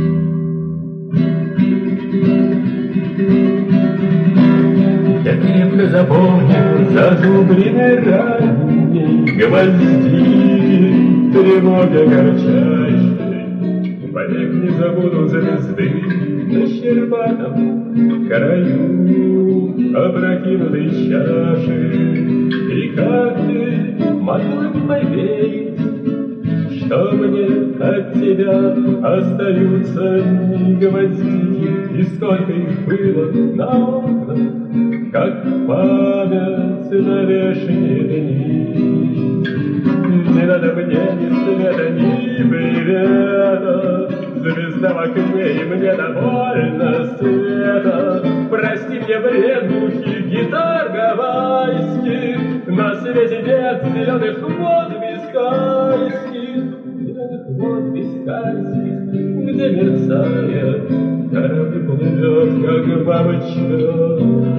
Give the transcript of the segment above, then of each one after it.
Я крепко запомнил зазубрины ранней гвоздики, тревоги горчащей. Вовек не забуду звезды на щербатом краю опрокинутой чаши. И как ты могла не поверить, что мне от тебя остаются гвозди, и сколько их было на окнах, как память на вешние дни. Не надо мне ни света, ни привета, звезда в окне, и мне довольно света. Прости мне вреднухи гитар гавайских, на свете нет зеленых вод бискайских, зеленых вод бискайских, где мерцает корабль плывет, как бабочка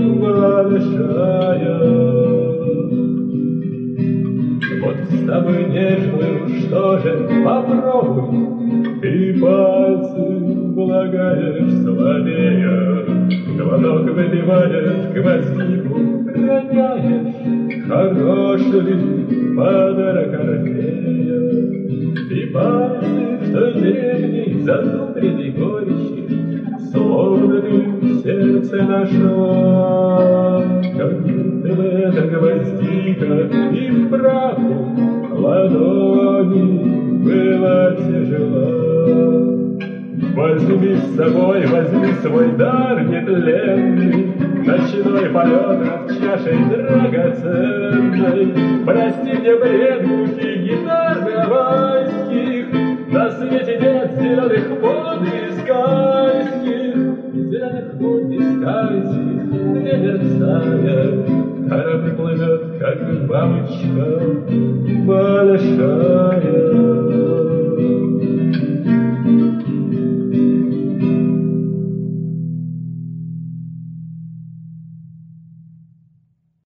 большая. Вот с тобой нежную, что же, попробуй, ты пальцы влагаешь слабее, глоток выпиваешь, гвоздику роняешь, хороший подарок Орфея. И пальцы, что древней зазубренной горечи, словно ты в сердце нашла, как будто бы эта гвоздика и вправду ладони была тяжела. Возьми с собой, возьми свой дар нетленный, ночной полет над чашей драгоценной. Прости мне вреднухи гитар гавайских, на свете нет зеленых вод бискайских, зеленых вод бискайских, где мерцает корабль плывет, как бабочка большая.